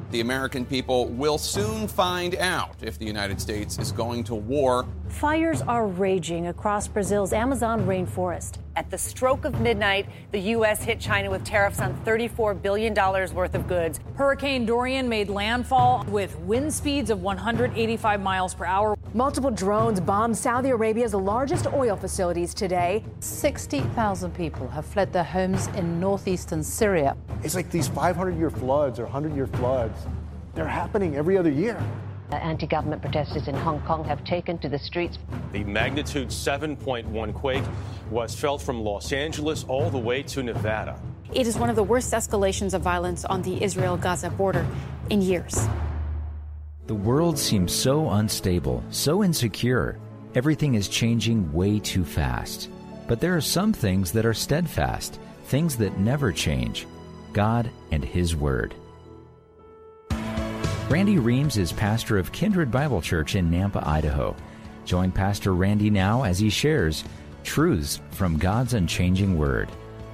The American people will soon find out if the United States is going to war. Fires are raging across Brazil's Amazon rainforest. At the stroke of midnight, the U.S. hit China with tariffs on $34 billion worth of goods. Hurricane Dorian made landfall with wind speeds of 185 miles per hour. Multiple drones bombed Saudi Arabia's largest oil facilities today. 60,000 people have fled their homes in northeastern Syria. It's like these 500-year floods or 100-year floods, they're happening every other year. Anti-government protesters in Hong Kong have taken to the streets. The magnitude 7.1 quake was felt from Los Angeles all the way to Nevada. It is one of the worst escalations of violence on the Israel-Gaza border in years. The world seems so unstable, so insecure. Everything is changing way too fast. But there are some things that are steadfast, things that never change. God and His Word. Randy Reams is pastor of Kindred Bible Church in Nampa, Idaho. Join Pastor Randy now as he shares truths from God's unchanging Word.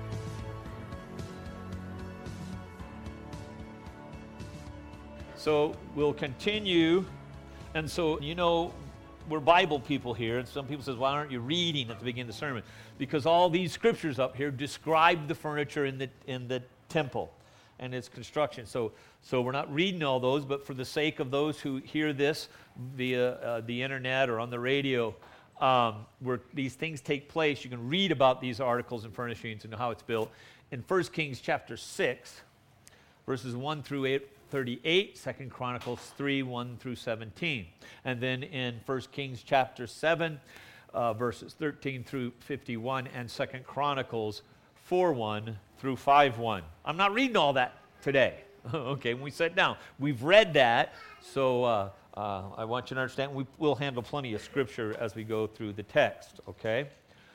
So we'll continue, and so we're Bible people here, and some people says, why aren't you reading at the beginning of the sermon? Because all these scriptures up here describe the furniture in the temple and its construction. So we're not reading all those, but for the sake of those who hear this via the internet or on the radio, where these things take place, you can read about these articles and furnishings and how it's built in 1 Kings chapter 6, verses 1 through 38, 2 Chronicles 3, 1 through 17. And then in 1 Kings chapter 7, verses 13 through 51, and 2 Chronicles 4, 1 through 5, 1. I'm not reading all that today. Okay, when we sit down, we've read that, so I want you to understand we'll handle plenty of scripture as we go through the text, okay?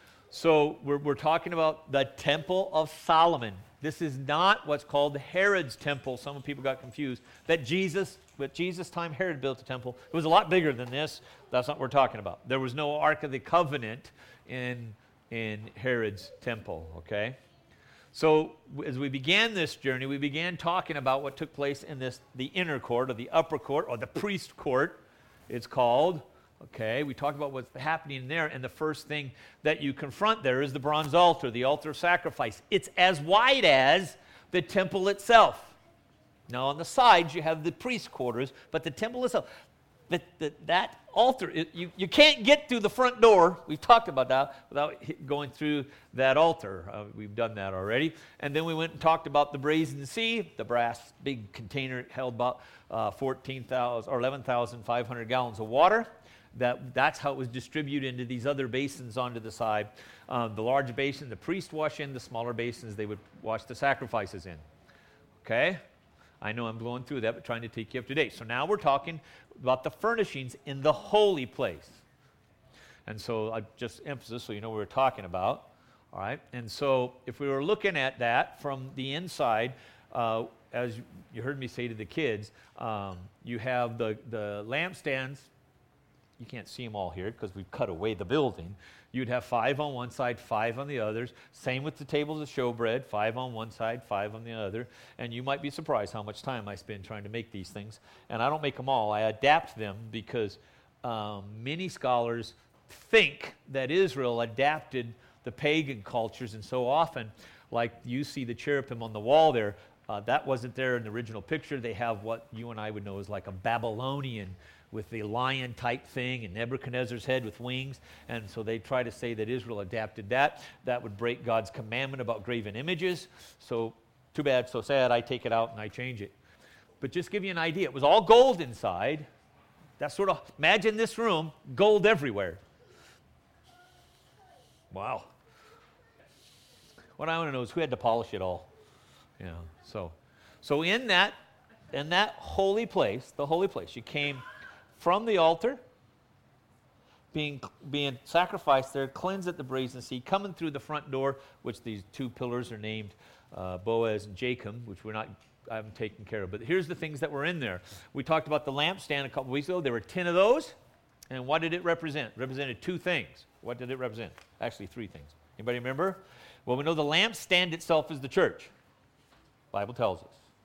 So we're talking about the Temple of Solomon. This is not what's called Herod's temple. Some people got confused. At Jesus' time, Herod built a temple. It was a lot bigger than this. That's not what we're talking about. There was no Ark of the Covenant in Herod's temple, okay? So as we began this journey, we began talking about what took place in the inner court, or the upper court, or the priest court, it's called. Okay, we talked about what's happening there, and the first thing that you confront there is the bronze altar, the altar of sacrifice. It's as wide as the temple itself. Now on the sides you have the priest quarters, but the temple itself, that altar, you can't get through the front door, we've talked about that, without going through that altar. We've done that already. And then we went and talked about the brazen sea, the brass big container held about 14,000 or 11,500 gallons of water. That's how it was distributed into these other basins onto the side. The large basin, the priest wash in. The smaller basins, they would wash the sacrifices in. Okay? I know I'm going through that, but trying to take you up to date. So now we're talking about the furnishings in the holy place. And so I just emphasis so you know what we're talking about. All right? And so if we were looking at that from the inside, as you heard me say to the kids, you have the lampstands. You can't see them all here because we've cut away the building. You'd have 5 on one side, 5 on the others. Same with the tables of showbread, 5 on one side, 5 on the other. And you might be surprised how much time I spend trying to make these things. And I don't make them all. I adapt them because many scholars think that Israel adapted the pagan cultures. And so often, like you see the cherubim on the wall there, that wasn't there in the original picture. They have what you and I would know as like a Babylonian with the lion type thing and Nebuchadnezzar's head with wings. And so they try to say that Israel adapted that. That would break God's commandment about graven images. So too bad, so sad, I take it out and I change it. But just give you an idea, it was all gold inside. That's sort of, imagine this room, gold everywhere. Wow. What I want to know is who had to polish it all. You know, so in that holy place, the holy place, you came from the altar, being sacrificed there, cleansed at the brazen sea, coming through the front door, which these 2 pillars are named Boaz and Jacob, which I haven't taken care of. But here's the things that were in there. We talked about the lampstand a couple weeks ago. There were 10 of those. And what did it represent? It represented 2 things. What did it represent? Actually, 3 things. Anybody remember? Well, we know the lampstand itself is the church. Bible tells us.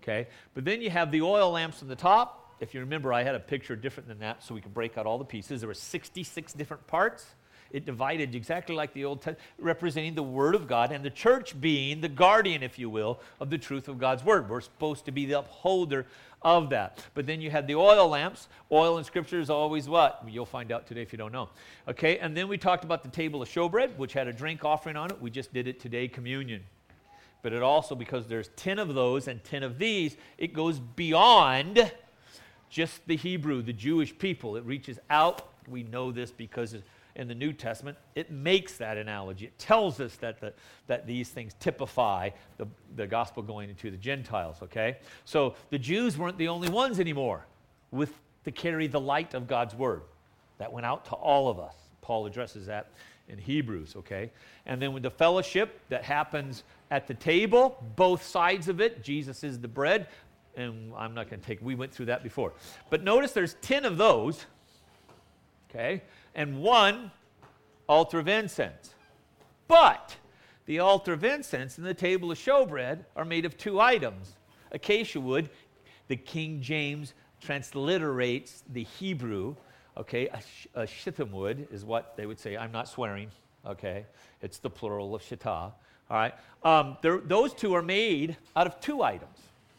Okay? But then you have the oil lamps on the top. If you remember, I had a picture different than that so we can break out all the pieces. There were 66 different parts. It divided exactly like the Old Testament, representing the Word of God, and the church being the guardian, if you will, of the truth of God's Word. We're supposed to be the upholder of that. But then you had the oil lamps. Oil in Scripture is always what? You'll find out today if you don't know. Okay, and then we talked about the table of showbread, which had a drink offering on it. We just did it today, communion. But it also, because there's 10 of those and 10 of these, it goes beyond just the Hebrew, the Jewish people. It reaches out. We know this because in the New Testament, it makes that analogy. It tells us that these things typify the gospel going into the Gentiles, okay? So the Jews weren't the only ones anymore to carry the light of God's Word. That went out to all of us. Paul addresses that in Hebrews, okay? And then with the fellowship that happens at the table, both sides of it, Jesus is the bread, and I'm not going to we went through that before. But notice there's 10 of those, okay? And 1 altar of incense. But the altar of incense and the table of showbread are made of 2 items. Acacia wood, the King James transliterates the Hebrew, okay? A shittim wood is what they would say. I'm not swearing, okay? It's the plural of shittah, all right? Those 2 are made out of 2 items.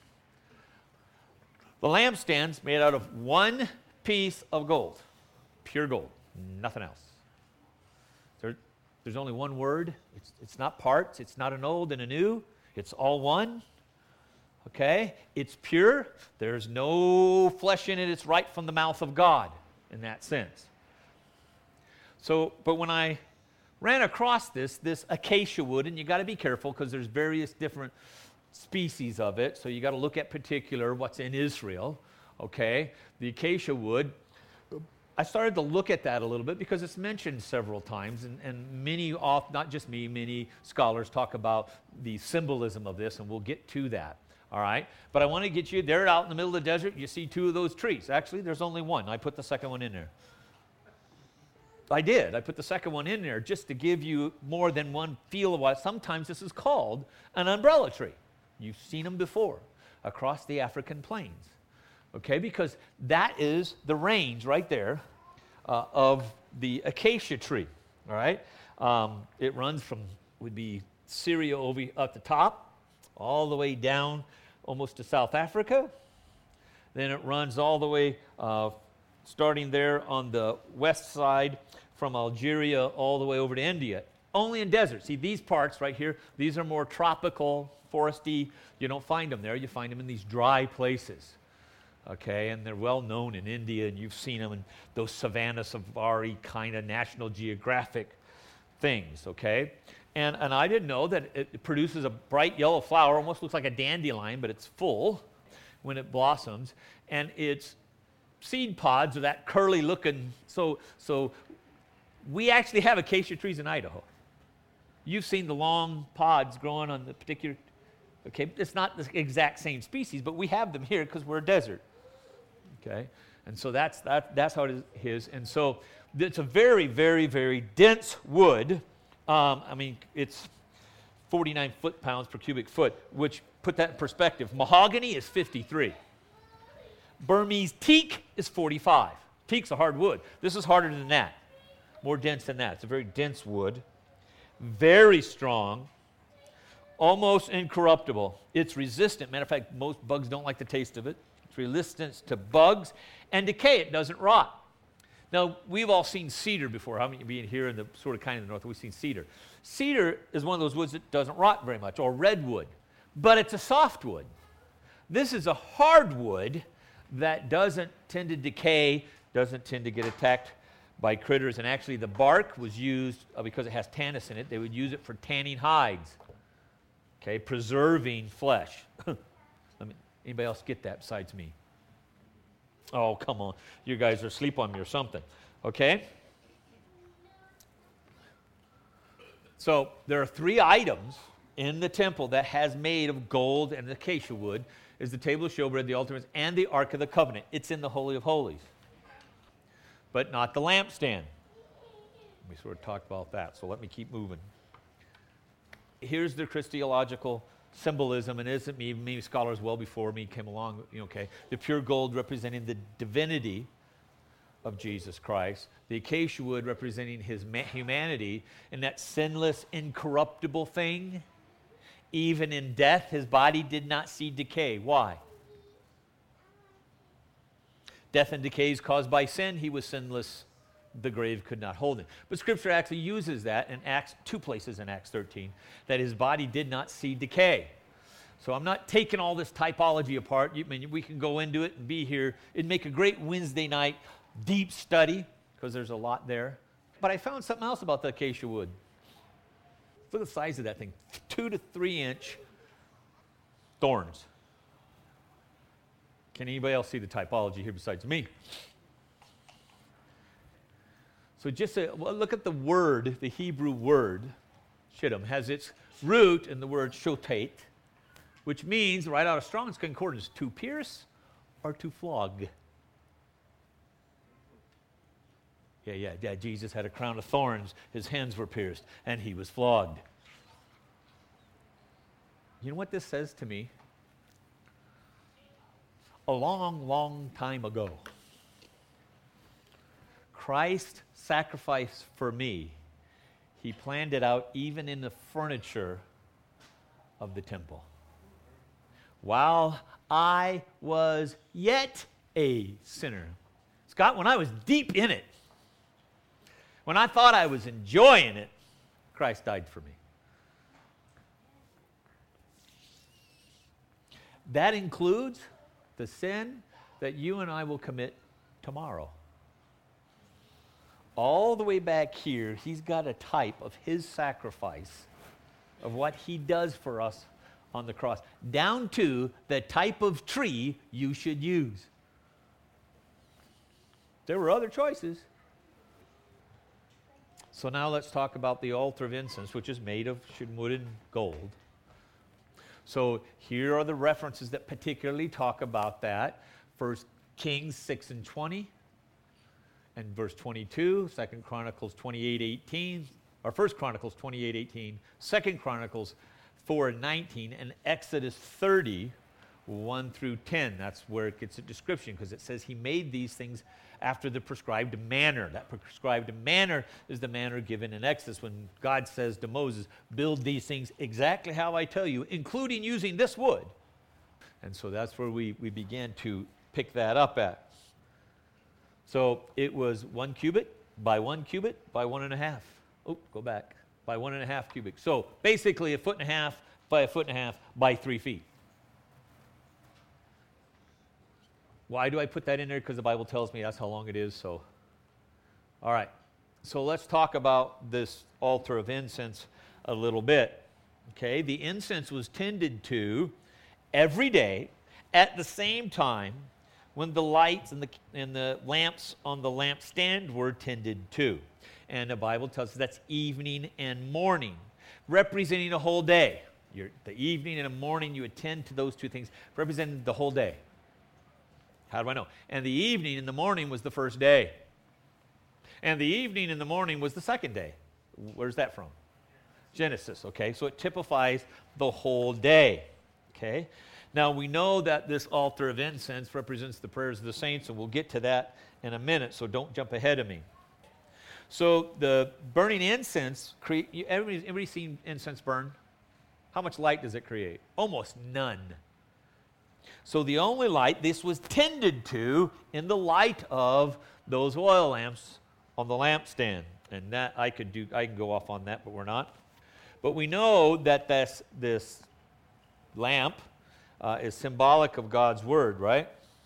The lampstand's made out of 1 piece of gold, pure gold. Nothing else. There's only one word. It's not parts. It's not an old and a new. It's all one. Okay? It's pure. There's no flesh in it. It's right from the mouth of God in that sense. So, but when I ran across this acacia wood, and you got to be careful because there's various different species of it. So you got to look at particular what's in Israel. Okay? The acacia wood, I started to look at that a little bit because it's mentioned several times, and many, not just me, many scholars talk about the symbolism of this, and we'll get to that, all right? But I want to get you there out in the middle of the desert. You see 2 of those trees. Actually, there's only 1. I put the second one in there. I did. I put the second one in there just to give you more than one feel of what sometimes this is called an umbrella tree. You've seen them before across the African plains. Okay, because that is the range right there of the acacia tree, all right? It runs from, would be Syria over at the top, all the way down almost to South Africa. Then it runs all the way, starting there on the west side from Algeria all the way over to India. Only in deserts. See, these parts right here, these are more tropical, foresty. You don't find them there. You find them in these dry places. Okay, and they're well known in India, and you've seen them in those savanna safari kind of National Geographic things, okay? And I didn't know that it produces a bright yellow flower, almost looks like a dandelion, but it's full when it blossoms, and its seed pods are that curly looking, so we actually have acacia trees in Idaho. You've seen the long pods growing on the particular, okay, it's not the exact same species, but we have them here because we're a desert. Okay, and so that's how it is. And so it's a very, very, very dense wood. I mean, it's 49 foot-pounds per cubic foot, which, put that in perspective, mahogany is 53. Burmese teak is 45. Teak's a hard wood. This is harder than that, more dense than that. It's a very dense wood, very strong, almost incorruptible. It's resistant. Matter of fact, most bugs don't like the taste of it. It's resistant to bugs and decay. It doesn't rot. Now, we've all seen cedar before. How many of you being here in the sort of kind of the north, we've seen cedar. Cedar is one of those woods that doesn't rot very much, or redwood, but it's a soft wood. This is a hardwood that doesn't tend to decay, doesn't tend to get attacked by critters, and actually the bark was used, because it has tannins in it, they would use it for tanning hides, okay, preserving flesh. Anybody else get that besides me? Oh, come on. You guys are asleep on me or something, okay? So there are 3 items in the temple that has made of gold and acacia wood, is the table of showbread, the altar, and the Ark of the Covenant. It's in the Holy of Holies, but not the lampstand. We sort of talked about that, so let me keep moving. Here's the Christological symbolism, and it isn't me, many scholars well before me came along, okay. The pure gold representing the divinity of Jesus Christ, the acacia wood representing his humanity, and that sinless, incorruptible thing. Even in death, his body did not see decay. Why? Death and decay is caused by sin. He was sinless. The grave could not hold him. But Scripture actually uses that in Acts, 2 places in Acts 13, that his body did not see decay. So I'm not taking all this typology apart. We can go into it and be here. It'd make a great Wednesday night deep study, because there's a lot there. But I found something else about the acacia wood. Look at the size of that thing, 2 to 3 inch thorns. Can anybody else see the typology here besides me? So just look at the word, the Hebrew word, shittim, has its root in the word shotate, which means, right out of Strong's Concordance, to pierce or to flog. Yeah, Jesus had a crown of thorns, his hands were pierced, and he was flogged. You know what this says to me? A long, long time ago, Christ sacrificed for me. He planned it out even in the furniture of the temple. While I was yet a sinner. Scott, when I was deep in it, when I thought I was enjoying it, Christ died for me. That includes the sin that you and I will commit tomorrow. All the way back here, he's got a type of his sacrifice, of what he does for us on the cross, down to the type of tree you should use. There were other choices. So now let's talk about the altar of incense, which is made of shittim wood and gold. So here are the references that particularly talk about that. 1 Kings 6:20 and verse 22, 2 Chronicles 28:18, or 1 Chronicles 28:18, 2 Chronicles 4:19, and Exodus 30:1 through 10. That's where it gets a description, because it says he made these things after the prescribed manner. That prescribed manner is the manner given in Exodus when God says to Moses, build these things exactly how I tell you, including using this wood. And so that's where we began to pick that up at. So it was 1 cubit by 1 cubit by 1.5. Oh, go back. By 1.5 cubic. So basically 1.5 feet by 1.5 feet by 3 feet. Why do I put that in there? Because the Bible tells me that's how long it is. So, all right. So let's talk about this altar of incense a little bit. Okay, the incense was tended to every day at the same time when the lights and the lamps on the lampstand were tended to. And the Bible tells us that's evening and morning, representing a whole day. The evening and the morning, you attend to those two things, representing the whole day. How do I know? And the evening and the morning was the first day. And the evening and the morning was the second day. Where's that from? Genesis, okay? So it typifies the whole day, okay? Now we know that this altar of incense represents the prayers of the saints, and we'll get to that in a minute, so don't jump ahead of me. So the burning incense, everybody seen incense burn? How much light does it create? Almost none. So the only light, this was tended to in the light of those oil lamps on the lampstand. And that I can go off on that, but we're not. But we know that this lamp is symbolic of God's word, right?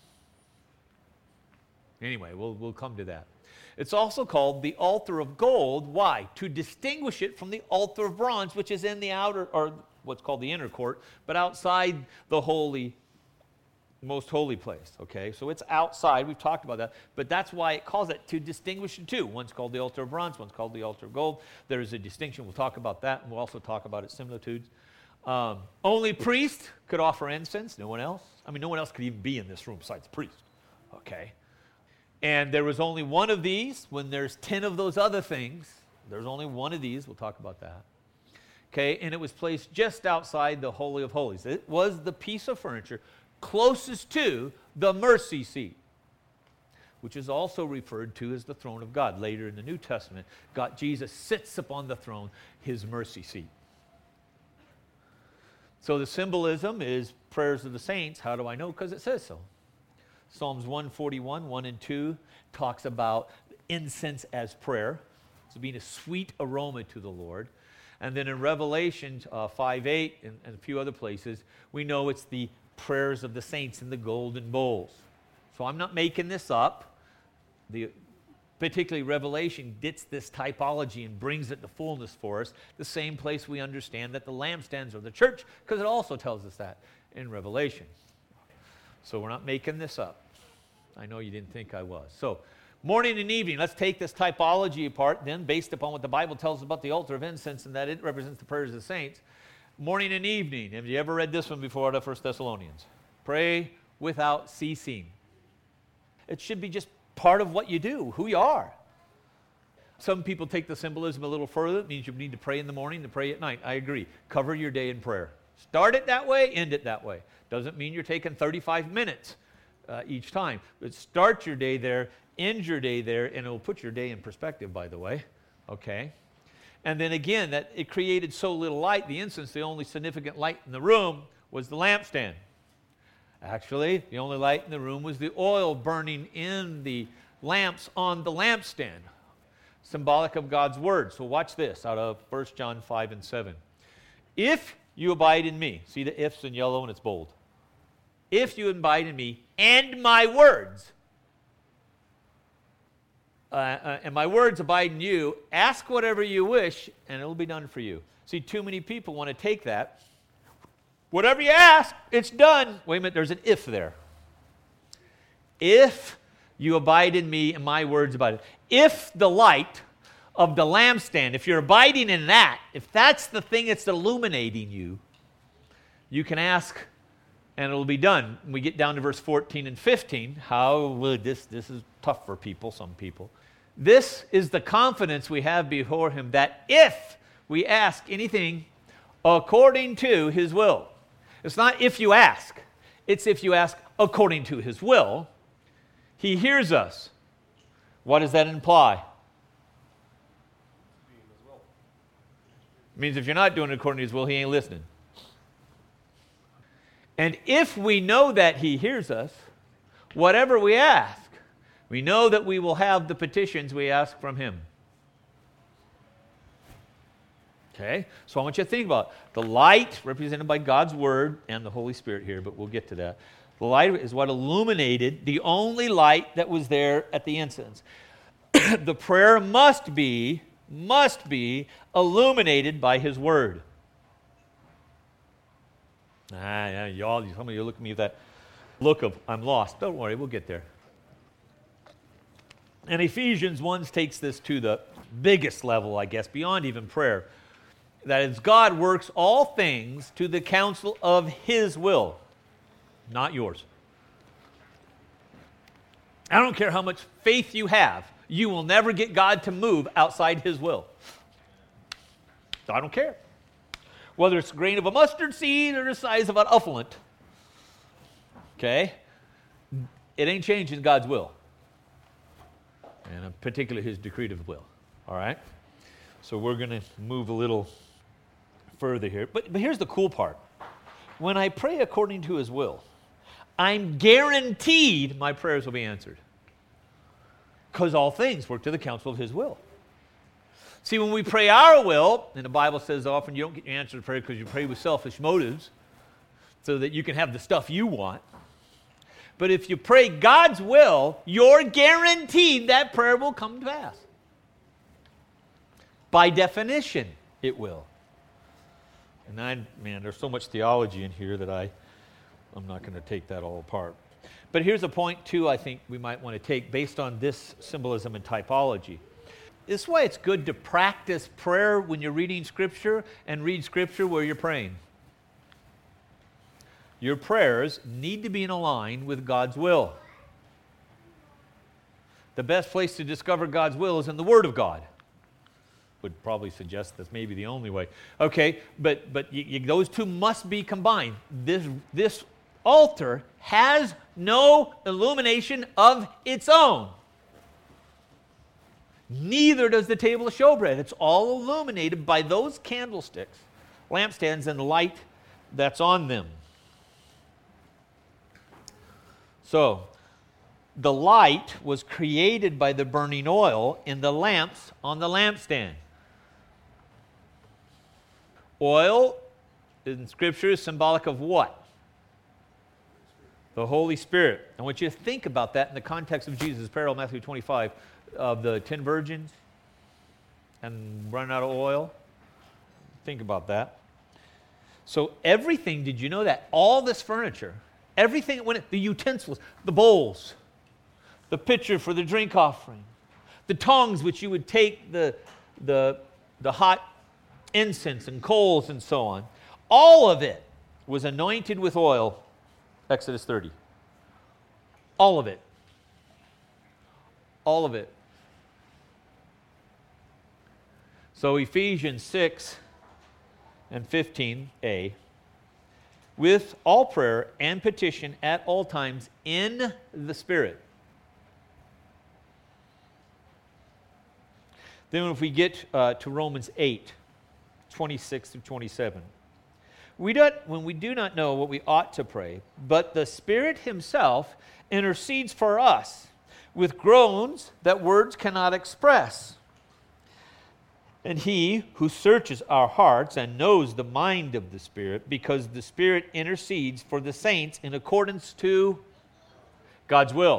Anyway, we'll come to that. It's also called the altar of gold. Why? To distinguish it from the altar of bronze, which is in the outer, or what's called the inner court, but outside the most holy place, okay? So it's outside. We've talked about that. But that's why it calls it, to distinguish the two. One's called the altar of bronze, one's called the altar of gold. There is a distinction. We'll talk about that, and we'll also talk about its similitudes. Only priest could offer incense, no one else. I mean, no one else could even be in this room besides the priest, okay? And there was only one of these. When there's 10 of those other things, there's only one of these. We'll talk about that. Okay, and it was placed just outside the Holy of Holies. It was the piece of furniture closest to the mercy seat, which is also referred to as the throne of God. Later in the New Testament, Jesus sits upon the throne, his mercy seat. So the symbolism is prayers of the saints. How do I know? Because it says so. Psalms 141, 1 and 2 talks about incense as prayer. So being a sweet aroma to the Lord. And then in Revelation 5:8 and a few other places, we know it's the prayers of the saints in the golden bowls. So I'm not making this up. Particularly Revelation gets this typology and brings it to fullness for us, the same place we understand that the lampstands are the church, because it also tells us that in Revelation. So we're not making this up. I know you didn't think I was. So morning and evening, let's take this typology apart then, based upon what the Bible tells us about the altar of incense and that it represents the prayers of the saints. Morning and evening. Have you ever read this one before out of 1 Thessalonians? Pray without ceasing. It should be just part of what you do, who you are. Some people take the symbolism a little further. It means you need to pray in the morning and pray at night. I agree. Cover your day in prayer. Start it that way, end it that way. Doesn't mean you're taking 35 minutes each time. But start your day there, end your day there, and it will put your day in perspective, by the way. Okay? And then again, that it created so little light, the incense, the only significant light in the room was the lampstand. Actually, the only light in the room was the oil burning in the lamps on the lampstand, symbolic of God's word. So watch this out of 1 John 5 and 7. If you abide in me, see the ifs in yellow and it's bold. If you abide in me and my words, and my words abide in you, ask whatever you wish and it will be done for you. See, too many people want to take that. Whatever you ask, it's done. Wait a minute, there's an if there. If you abide in me and my words abide in you. If the light of the lampstand, if you're abiding in that, if that's the thing that's illuminating you, you can ask and it'll be done. When we get down to verse 14 and 15, how would this is tough for people, some people. This is the confidence we have before him that if we ask anything according to his will. It's not if you ask. It's if you ask according to his will, he hears us. What does that imply? It means if you're not doing it according to his will, he ain't listening. And if we know that he hears us, whatever we ask, we know that we will have the petitions we ask from him. Okay, so I want you to think about it. The light represented by God's word and the Holy Spirit here, but we'll get to that. The light is what illuminated the only light that was there at the incense. The prayer must be illuminated by his word. Y'all, some of you look at me with that look of, I'm lost. Don't worry, we'll get there. And Ephesians 1 takes this to the biggest level, I guess, beyond even prayer. That is, God works all things to the counsel of his will, not yours. I don't care how much faith you have, you will never get God to move outside his will. So I don't care. Whether it's a grain of a mustard seed or the size of an ufflant. Okay? It ain't changing God's will. And particularly his decretive will. All right? So we're going to move a little further here. But here's the cool part. When I pray according to his will, I'm guaranteed my prayers will be answered. Because all things work to the counsel of his will. See, when we pray our will, and the Bible says often you don't get your answer to prayer because you pray with selfish motives so that you can have the stuff you want. But if you pray God's will, you're guaranteed that prayer will come to pass. By definition, it will. And there's so much theology in here that I'm not going to take that all apart. But here's a point, too, I think we might want to take based on this symbolism and typology. This is why it's good to practice prayer when you're reading Scripture and read Scripture where you're praying. Your prayers need to be in line with God's will. The best place to discover God's will is in the Word of God, would probably suggest that's maybe the only way. Okay, but those two must be combined. This altar has no illumination of its own. Neither does the table of showbread. It's all illuminated by those candlesticks, lampstands, and the light that's on them. So, the light was created by the burning oil in the lamps on the lampstand. Oil in Scripture is symbolic of what? The Holy Spirit. I want you to think about that in the context of Jesus' parable, Matthew 25, of the 10 virgins and running out of oil. Think about that. So everything, did you know that? All this furniture, everything, the utensils, the bowls, the pitcher for the drink offering, the tongs which you would take the hot incense and coals and so on, all of it was anointed with oil, Exodus 30. All of it. All of it. So Ephesians 6 and 15a, with all prayer and petition at all times in the Spirit. Then if we get to Romans 8, 26 through 27. When we do not know what we ought to pray, but the Spirit Himself intercedes for us with groans that words cannot express. And He who searches our hearts and knows the mind of the Spirit, because the Spirit intercedes for the saints in accordance to God's will.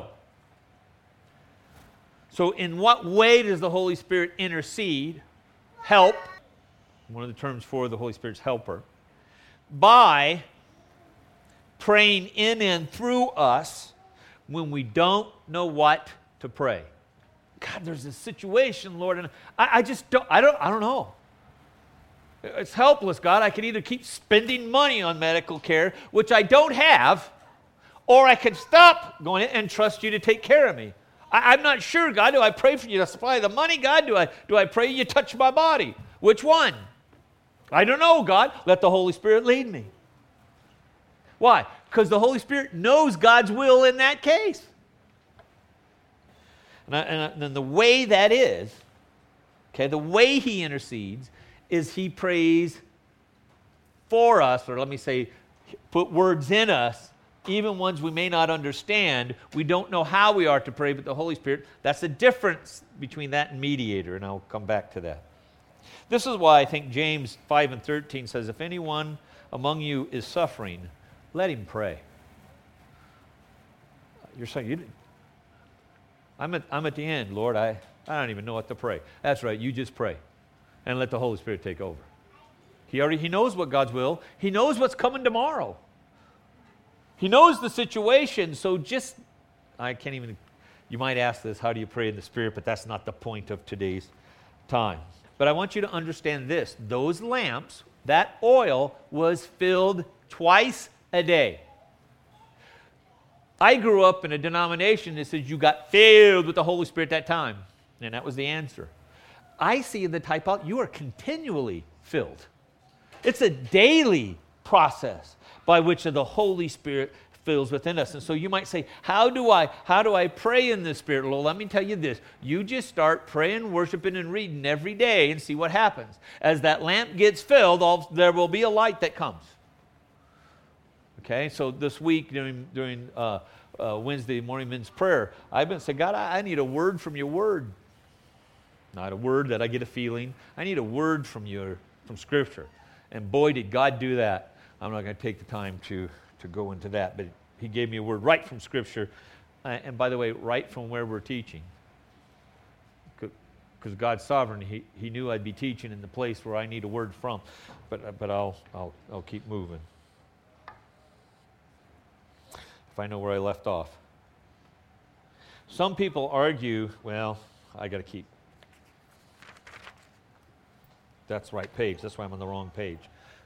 So in what way does the Holy Spirit intercede, help? One of the terms for the Holy Spirit's helper. By praying in and through us when we don't know what to pray. God, there's a situation, Lord, and I don't know. It's helpless, God. I can either keep spending money on medical care, which I don't have, or I can stop going and trust you to take care of me. I'm not sure, God. Do I pray for you to supply the money, God? Do I pray you touch my body? Which one? I don't know, God. Let the Holy Spirit lead me. Why? Because the Holy Spirit knows God's will in that case. And then the way that is, okay, the way He intercedes is He prays for us, or let me say, put words in us, even ones we may not understand. We don't know how we are to pray, but the Holy Spirit, that's the difference between that and mediator, and I'll come back to that. This is why I think James 5 and 13 says, if anyone among you is suffering, let him pray. You're saying, I'm at the end, Lord. I don't even know what to pray. That's right. You just pray and let the Holy Spirit take over. He knows what God's will. He knows what's coming tomorrow. He knows the situation. So you might ask this, how do you pray in the Spirit? But that's not the point of today's time. But I want you to understand this. Those lamps, that oil was filled twice a day. I grew up in a denomination that says you got filled with the Holy Spirit that time. And that was the answer. I see in the type out, you are continually filled. It's a daily process by which the Holy Spirit fills within us. And so you might say, how do I pray in the Spirit? Well, let me tell you this. You just start praying, worshiping, and reading every day and see what happens. As that lamp gets filled, there will be a light that comes. Okay, so this week during Wednesday morning men's prayer, I've been saying, God, I need a word from your word. Not a word that I get a feeling. I need a word from Scripture. And boy, did God do that. I'm not going to take the time to go into that, but He gave me a word right from Scripture. And by the way, right from where we're teaching. Because God's sovereign, He knew I'd be teaching in the place where I need a word from. But I'll keep moving. If I know where I left off. Some people argue, well, I got to keep. That's the right page. That's why I'm on the wrong page.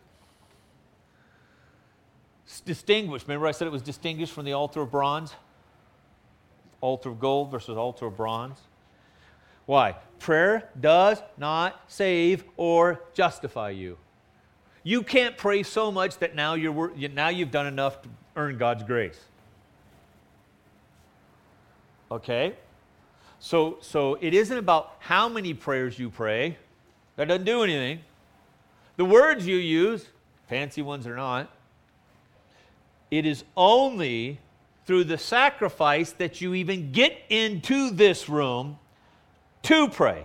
It's distinguished. Remember I said it was distinguished from the altar of bronze? Altar of gold versus altar of bronze. Why? Prayer does not save or justify you. You can't pray so much that now you've done enough to earn God's grace. Okay? So it isn't about how many prayers you pray. That doesn't do anything. The words you use, fancy ones or not, it is only through the sacrifice that you even get into this room to pray.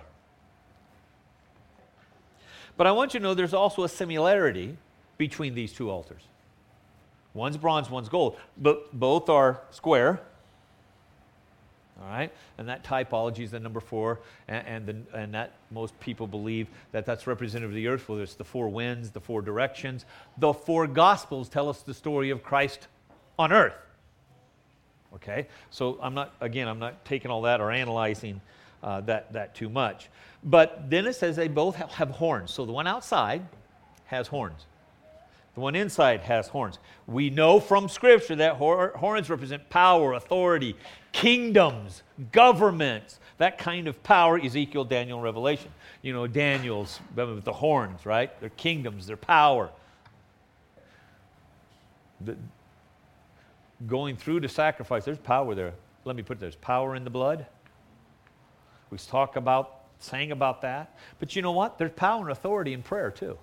But I want you to know there's also a similarity between these two altars. One's bronze, one's gold, but both are square. All right, and that typology is the number 4, and that most people believe that that's representative of the earth. Whether it's the 4 winds, the 4 directions, the 4 Gospels tell us the story of Christ on earth. Okay, so I'm not taking all that or analyzing that too much. But then it says they both have horns. So the one outside has horns. The one inside has horns. We know from Scripture that horns represent power, authority, kingdoms, governments, that kind of power. Ezekiel, Daniel, Revelation. You know, Daniel's with the horns, right? Their kingdoms, their power. Going through the sacrifice, there's power there. Let me put it, there's power in the blood. We sang about that. But you know what? There's power and authority in prayer too.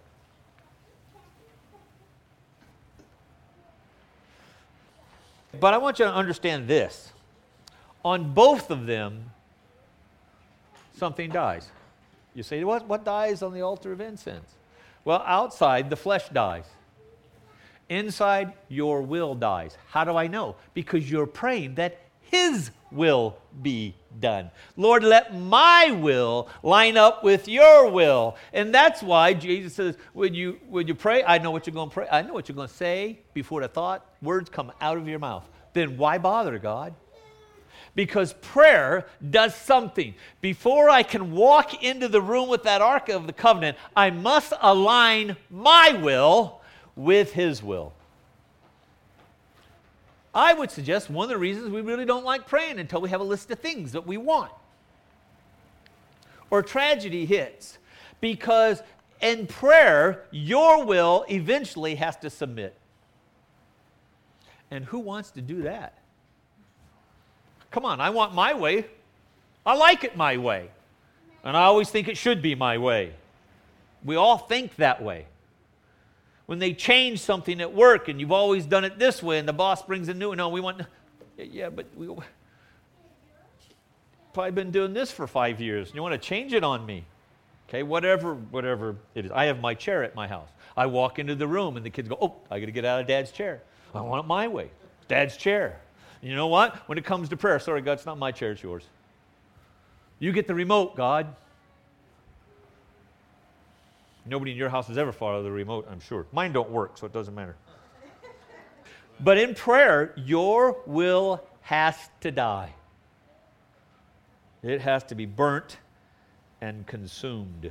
But I want you to understand this. On both of them, something dies. You say, what dies on the altar of incense? Well, outside, the flesh dies. Inside, your will dies. How do I know? Because you're praying that His will be done. Lord, let my will line up with your will. And that's why Jesus says, when you pray, I know what you're going to pray. I know what you're going to say before the thought, words come out of your mouth. Then why bother, God? Because prayer does something. Before I can walk into the room with that Ark of the Covenant, I must align my will with His will. I would suggest one of the reasons we really don't like praying until we have a list of things that we want. Or tragedy hits. Because in prayer, your will eventually has to submit. And who wants to do that? Come on, I want my way. I like it my way. And I always think it should be my way. We all think that way. When they change something at work and you've always done it this way and the boss brings a new one, no, we want, yeah, but we've probably been doing this for 5 years and you want to change it on me. Okay, whatever it is. I have my chair at my house. I walk into the room and the kids go, oh, I got to get out of Dad's chair. I want it my way. Dad's chair. And you know what? When it comes to prayer, sorry, God, it's not my chair, it's yours. You get the remote, God. Nobody in your house has ever followed the remote, I'm sure. Mine don't work, so it doesn't matter. But in prayer, your will has to die. It has to be burnt and consumed.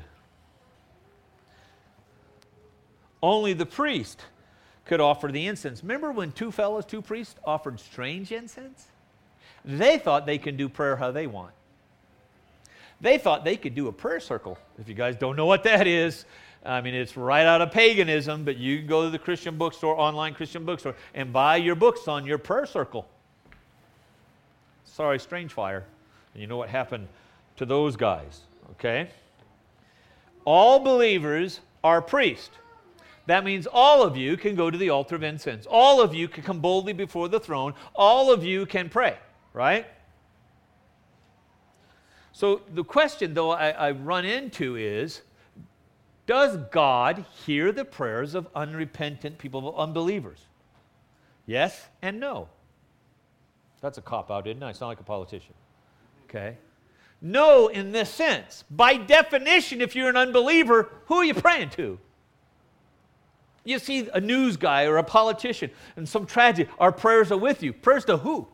Only the priest could offer the incense. Remember when two priests, offered strange incense? They thought they can do prayer how they want. They thought they could do a prayer circle. If you guys don't know what that is, I mean, it's right out of paganism, but you can go to the Christian bookstore, online Christian bookstore, and buy your books on your prayer circle. Sorry, strange fire. And you know what happened to those guys, okay? All believers are priests. That means all of you can go to the altar of incense. All of you can come boldly before the throne. All of you can pray, right? So the question, though, I run into is, does God hear the prayers of unrepentant people, of unbelievers? Yes and no. That's a cop-out, isn't it? I sound like a politician. Okay. No in this sense. By definition, if you're an unbeliever, who are you praying to? You see a news guy or a politician and some tragedy, our prayers are with you. Prayers to who?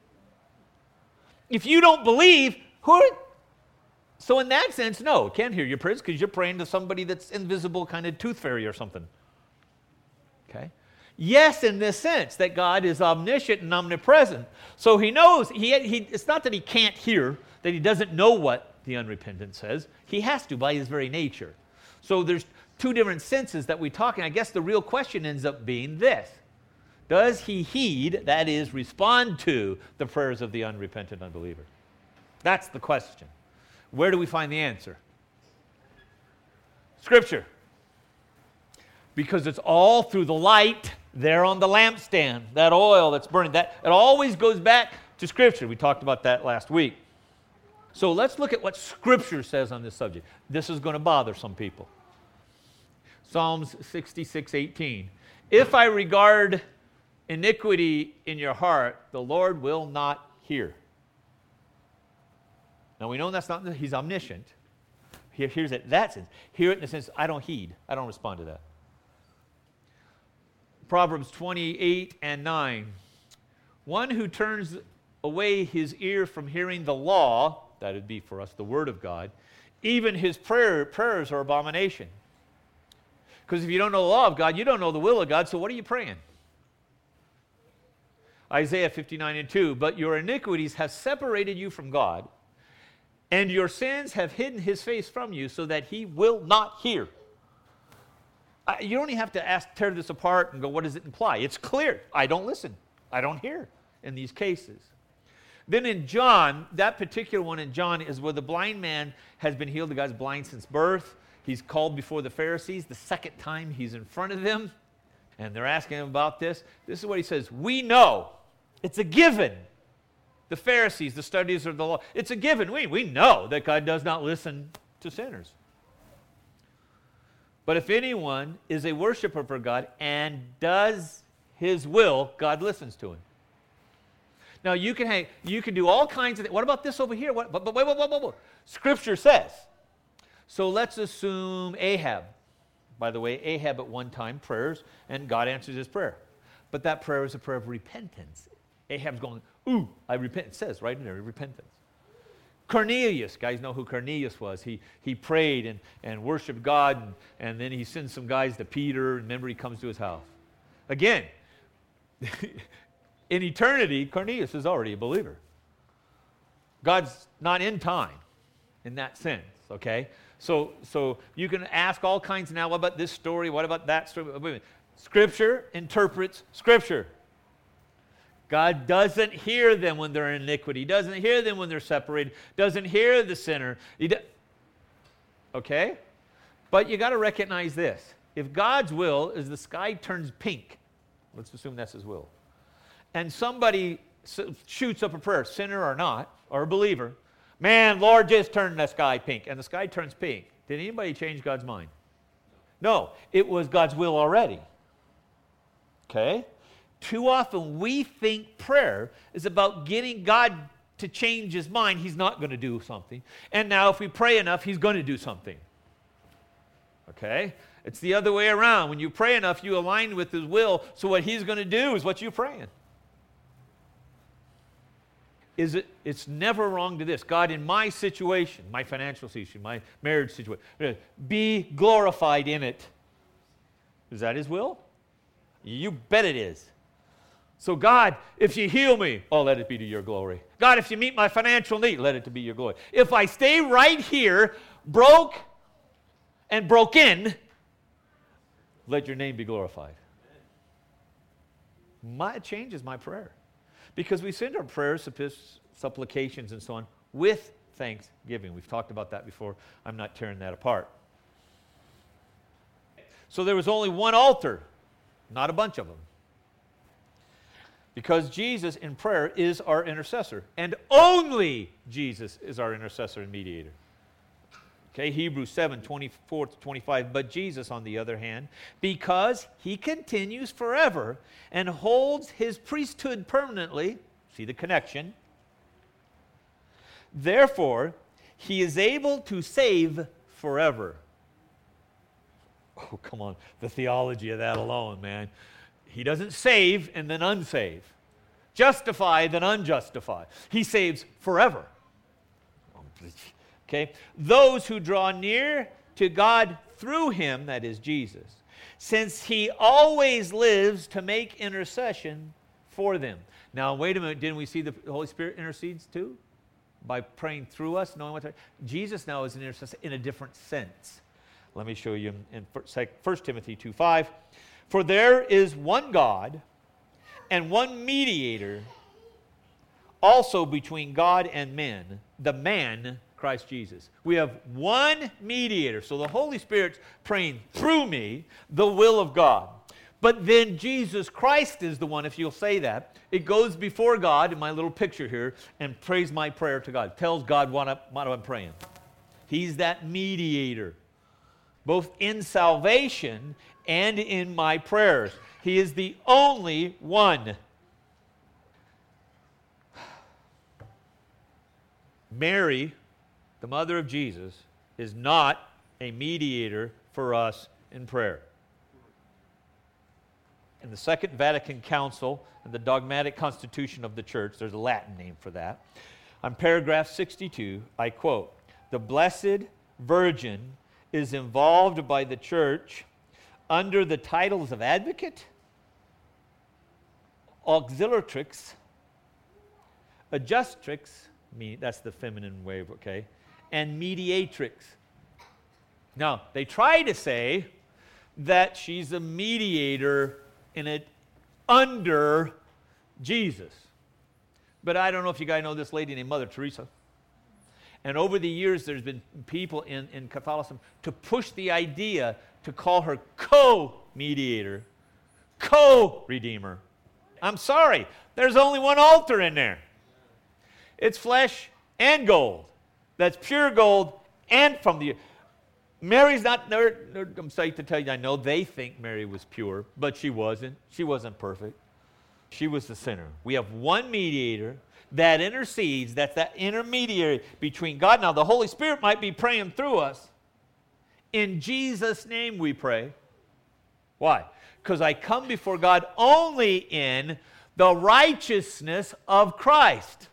If you don't believe, who are... So in that sense, no, can't hear your prayers because you're praying to somebody that's invisible, kind of tooth fairy or something. Okay? Yes, in this sense, that God is omniscient and omnipresent. So He knows, it's not that He can't hear, that He doesn't know what the unrepentant says. He has to by his very nature. So there's two different senses that we talk, and I guess the real question ends up being this. Does he heed, that is, respond to the prayers of the unrepentant unbeliever? That's the question. Where do we find the answer? Scripture. Because it's all through the light there on the lampstand, that oil that's burning. That it always goes back to Scripture. We talked about that last week. So let's look at what Scripture says on this subject. This is going to bother some people. Psalms 66:18. If I regard iniquity in your heart, the Lord will not hear. Now we know that's not, he's omniscient. Here's it, that sense. Hear it in the sense, I don't heed. I don't respond to that. Proverbs 28:9. One who turns away his ear from hearing the law, that would be for us the word of God, even his prayers are abomination. Because if you don't know the law of God, you don't know the will of God, so what are you praying? Isaiah 59:2. But your iniquities have separated you from God, and your sins have hidden his face from you so that he will not hear. You don't even have to tear this apart and go, what does it imply? It's clear. I don't listen. I don't hear in these cases. Then in John, that particular one in John is where the blind man has been healed. The guy's blind since birth. He's called before the Pharisees. The second time he's in front of them, and they're asking him about this. This is what he says. We know. It's a given. The Pharisees, the studies of the law. It's a given. We know that God does not listen to sinners. But if anyone is a worshiper for God and does his will, God listens to him. Now you can do all kinds of things. What about this over here? But wait. Scripture says. So let's assume Ahab. By the way, Ahab at one time prayers, and God answers his prayer. But that prayer is a prayer of repentance. Ahab's going, ooh, I repent. It says right in there, repentance. Cornelius, guys know who Cornelius was. He prayed and worshiped God, and then he sends some guys to Peter, and remember he comes to his house. Again, in eternity, Cornelius is already a believer. God's not in time in that sense, okay? So you can ask all kinds now, what about this story? What about that story? Wait a minute. Scripture interprets Scripture. God doesn't hear them when they're in iniquity. He doesn't hear them when they're separated. Doesn't hear the sinner. Okay? But you got to recognize this. If God's will is the sky turns pink, let's assume that's his will, and somebody shoots up a prayer, sinner or not, or a believer, man, Lord, just turn the sky pink, and the sky turns pink. Did anybody change God's mind? No. It was God's will already. Okay? Too often we think prayer is about getting God to change his mind. He's not going to do something. And now if we pray enough, he's going to do something. Okay? It's the other way around. When you pray enough, you align with his will, so what he's going to do is what you're praying. It's never wrong to this. God, in my situation, my financial situation, my marriage situation, be glorified in it. Is that his will? You bet it is. So God, if you heal me, oh, let it be to your glory. God, if you meet my financial need, let it to be your glory. If I stay right here, broke and broken, let your name be glorified. It changes my prayer. Because we send our prayers, supplications, and so on with thanksgiving. We've talked about that before. I'm not tearing that apart. So there was only one altar, not a bunch of them. Because Jesus in prayer is our intercessor. And only Jesus is our intercessor and mediator. Okay, Hebrews 7:24-25. But Jesus, on the other hand, because he continues forever and holds his priesthood permanently, see the connection, therefore, he is able to save forever. Oh, come on, the theology of that alone, man. He doesn't save and then unsave. Justify then unjustify. He saves forever. Okay? Those who draw near to God through him, that is Jesus, since he always lives to make intercession for them. Now, wait a minute. Didn't we see the Holy Spirit intercedes too? by praying through us, knowing what to, Jesus now is an intercessor in a different sense. Let me show you in 1 Timothy 2:5. For there is one God and one mediator also between God and men, the man, Christ Jesus. We have one mediator. So the Holy Spirit's praying through me the will of God. But then Jesus Christ is the one, if you'll say that, it goes before God in my little picture here and prays my prayer to God. Tells God what I'm praying. He's that mediator, both in salvation and in my prayers. He is the only one. Mary, the mother of Jesus, is not a mediator for us in prayer. In the Second Vatican Council and the Dogmatic Constitution of the Church, there's a Latin name for that, on paragraph 62, I quote, "The Blessed Virgin is involved by the Church under the titles of advocate, auxiliatrix, adjustrix," that's the feminine way, okay, "and mediatrix." Now, they try to say that she's a mediator in it under Jesus. But I don't know if you guys know this lady named Mother Teresa. And over the years, there's been people in Catholicism to push the idea to call her co-mediator, co-redeemer. I'm sorry, there's only one altar in there. It's flesh and gold. That's pure gold and from the... Mary's not, I'm sorry to tell you, I know they think Mary was pure, but she wasn't. She wasn't perfect. She was the sinner. We have one mediator that intercedes, that's that intermediary between God. Now, the Holy Spirit might be praying through us. In Jesus' name we pray. Why? Because I come before God only in the righteousness of Christ.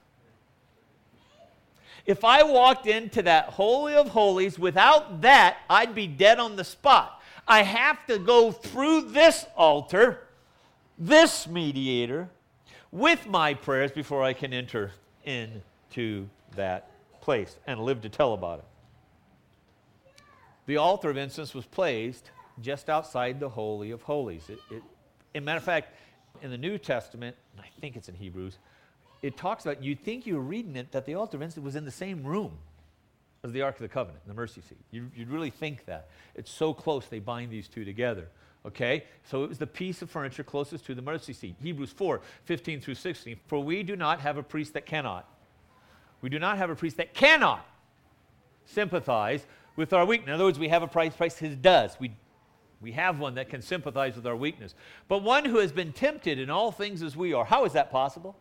If I walked into that Holy of Holies without that, I'd be dead on the spot. I have to go through this altar, this mediator, with my prayers before I can enter into that place and live to tell about it. The altar of incense was placed just outside the Holy of Holies. As a matter of fact, in the New Testament, I think it's in Hebrews, it talks about, you'd think you were reading it, that the altar of incense was in the same room as the Ark of the Covenant, the mercy seat. You'd really think that. It's so close, they bind these two together. Okay? So it was the piece of furniture closest to the mercy seat. Hebrews 4, 15 through 16. For we do not have a priest that cannot. We do not have a priest that cannot sympathize with our weakness. In other words, we have a priest who does. We have one that can sympathize with our weakness. But one who has been tempted in all things as we are. How is that possible?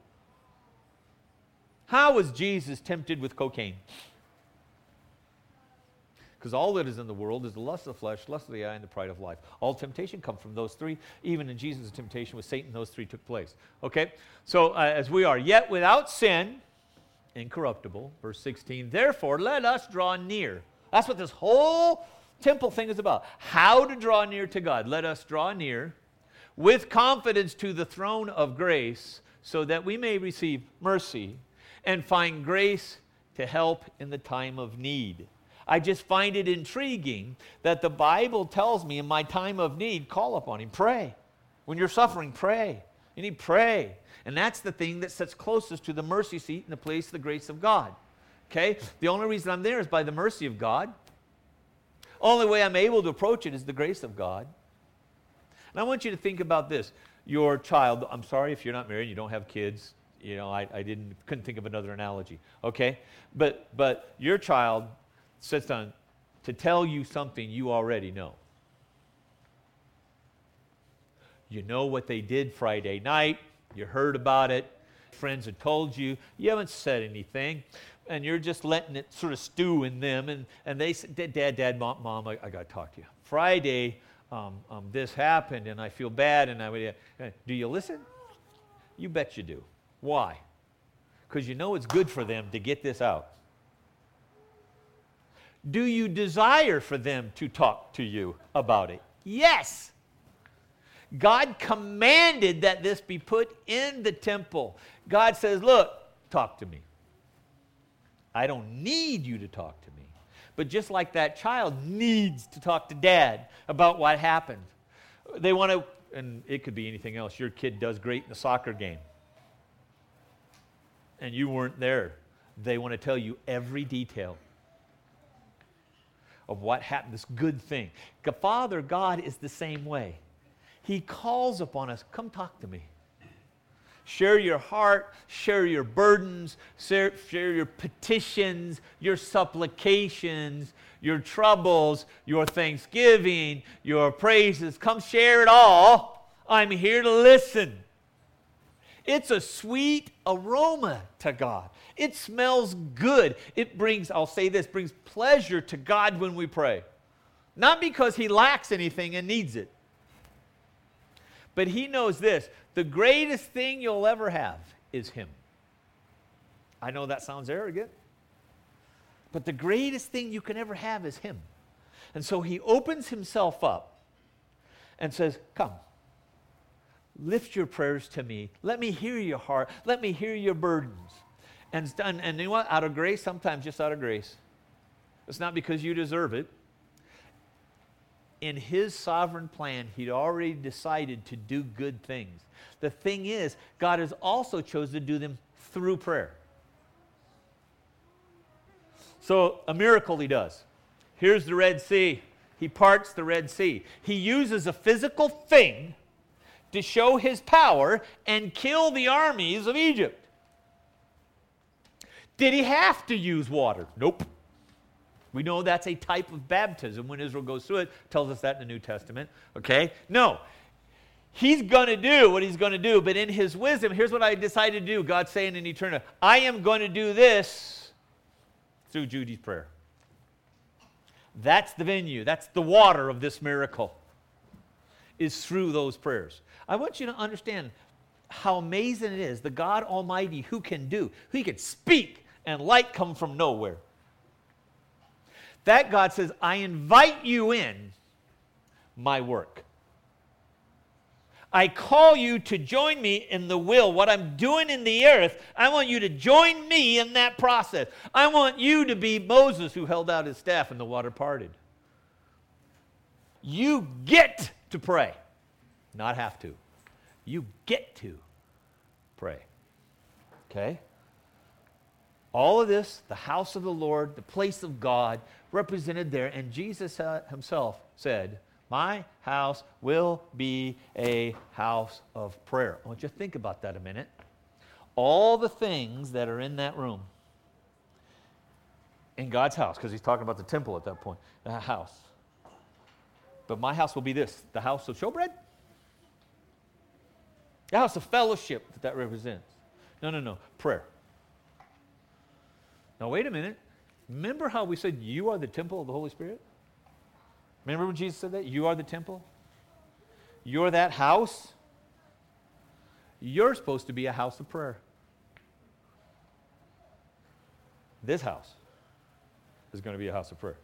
How was Jesus tempted with cocaine? Because all that is in the world is the lust of the flesh, lust of the eye, and the pride of life. All temptation comes from those three. Even in Jesus' temptation with Satan, those three took place. Okay? So, as we are, yet without sin, incorruptible, verse 16, therefore let us draw near. That's what this whole temple thing is about. How to draw near to God. Let us draw near with confidence to the throne of grace so that we may receive mercy and find grace to help in the time of need. I just find it intriguing that the Bible tells me in my time of need, call upon Him, pray. When you're suffering, pray. You need to pray. And that's the thing that sits closest to the mercy seat and the place of the grace of God. Okay? The only reason I'm there is by the mercy of God. Only way I'm able to approach it is the grace of God. And I want you to think about this. Your child, I'm sorry if you're not married, you don't have kids. You know, I couldn't think of another analogy, okay? But your child sits down to tell you something you already know. You know what they did Friday night. You heard about it. Friends had told you. You haven't said anything. And you're just letting it sort of stew in them. And they said, Dad, Mom, I got to talk to you. Friday, this happened, and I feel bad. And do you listen? You bet you do. Why? Because you know it's good for them to get this out. Do you desire for them to talk to you about it? Yes. God commanded that this be put in the temple. God says, look, talk to me. I don't need you to talk to me. But just like that child needs to talk to dad about what happened. They want to, and it could be anything else. Your kid does great in the soccer game, and you weren't there. They want to tell you every detail of what happened, this good thing. Father God is the same way. He calls upon us, come talk to me. Share your heart, share your burdens, share your petitions, your supplications, your troubles, your thanksgiving, your praises. Come share it all. I'm here to listen. It's a sweet aroma to God. It smells good. It brings, I'll say this, brings pleasure to God when we pray. Not because He lacks anything and needs it. But He knows this, the greatest thing you'll ever have is Him. I know that sounds arrogant, but the greatest thing you can ever have is Him. And so He opens Himself up and says, come, lift your prayers to me. Let me hear your heart. Let me hear your burdens. And you know what? Out of grace, sometimes just out of grace. It's not because you deserve it. In His sovereign plan, He'd already decided to do good things. The thing is, God has also chosen to do them through prayer. So, a miracle He does. Here's the Red Sea. He parts the Red Sea. He uses a physical thing to show His power and kill the armies of Egypt. Did He have to use water? Nope. We know that's a type of baptism when Israel goes through it. Tells us that in the New Testament. Okay? No. He's going to do what He's going to do, but in His wisdom, here's what I decided to do. God's saying in eternity, I am going to do this through Judy's prayer. That's the venue. That's the water of this miracle, is through those prayers. I want you to understand how amazing it is, the God Almighty who can do, He can speak and light come from nowhere. That God says, I invite you in my work. I call you to join me in the will, what I'm doing in the earth. I want you to join me in that process. I want you to be Moses who held out his staff and the water parted. You get to pray, not have to. You get to pray. Okay? All of this, the house of the Lord, the place of God, represented there. And Jesus Himself said, my house will be a house of prayer. I want you to think about that a minute. All the things that are in that room, in God's house, because He's talking about the temple at that point, the house. But my house will be this, the house of showbread? The house of fellowship that represents. No, prayer. Now, wait a minute. Remember how we said you are the temple of the Holy Spirit? Remember when Jesus said that? You are the temple? You're that house? You're supposed to be a house of prayer. This house is going to be a house of prayer.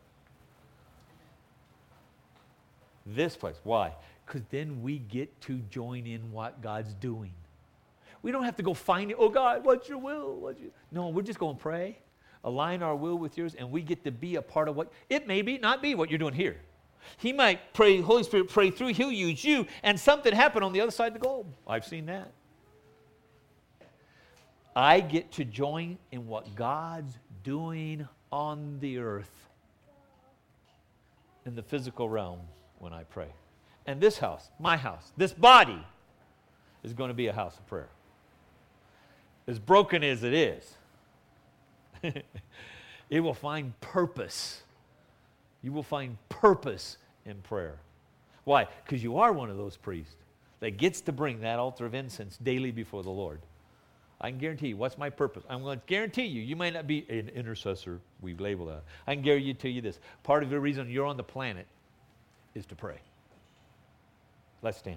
This place. Why? Because then we get to join in what God's doing. We don't have to go find it. Oh, God, what's your will? No, we're just going to pray, align our will with yours, and we get to be a part of what, it may be, not be what you're doing here. He might pray, Holy Spirit pray through, He'll use you, and something happen on the other side of the globe. I've seen that. I get to join in what God's doing on the earth, in the physical realm when I pray. And this house, my house, this body is going to be a house of prayer. As broken as it is, it will find purpose. You will find purpose in prayer. Why? Because you are one of those priests that gets to bring that altar of incense daily before the Lord. I can guarantee you, what's my purpose? I'm going to guarantee you, you might not be an intercessor, we label that. I can guarantee you this. Part of the reason you're on the planet is to pray. Let's stand.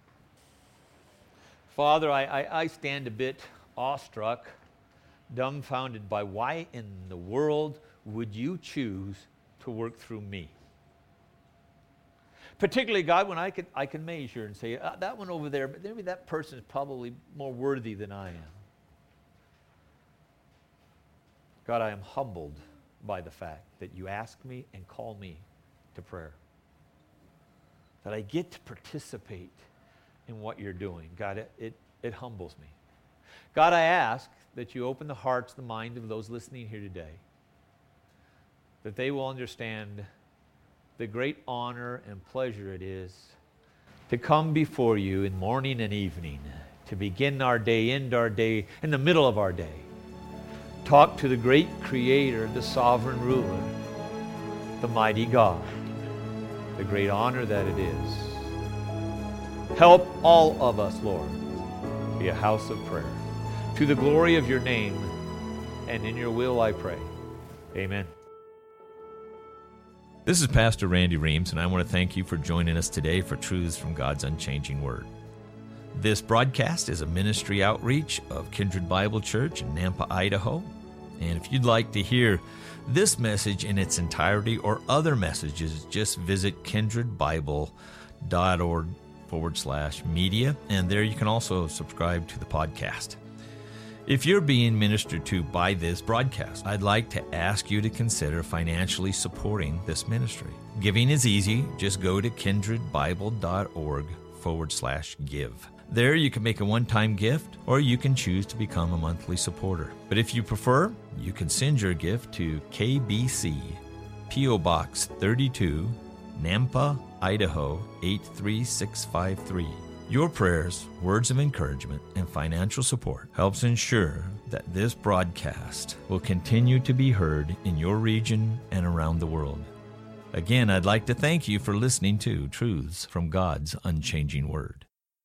Father, I stand a bit awestruck, dumbfounded by why in the world would you choose to work through me? Particularly, God, when I can measure and say, that one over there, but maybe that person is probably more worthy than I am. God, I am humbled by the fact that you ask me and call me to prayer. That I get to participate in what you're doing. God, it humbles me. God, I ask that you open the hearts, the mind of those listening here today, that they will understand the great honor and pleasure it is to come before you in morning and evening, to begin our day, end our day, in the middle of our day. Talk to the great Creator, the sovereign ruler, the mighty God, the great honor that it is. Help all of us, Lord, be a house of prayer. To the glory of your name, and in your will I pray. Amen. This is Pastor Randy Reams, and I want to thank you for joining us today for Truths from God's Unchanging Word. This broadcast is a ministry outreach of Kindred Bible Church in Nampa, Idaho. And if you'd like to hear this message in its entirety or other messages, just visit kindredbible.org/media, and there you can also subscribe to the podcast. If you're being ministered to by this broadcast, I'd like to ask you to consider financially supporting this ministry. Giving is easy. Just go to kindredbible.org/give. There you can make a one-time gift, or you can choose to become a monthly supporter. But if you prefer, you can send your gift to KBC, P.O. Box 32, Nampa, Idaho 83653. Your prayers, words of encouragement, and financial support helps ensure that this broadcast will continue to be heard in your region and around the world. Again, I'd like to thank you for listening to Truths from God's Unchanging Word.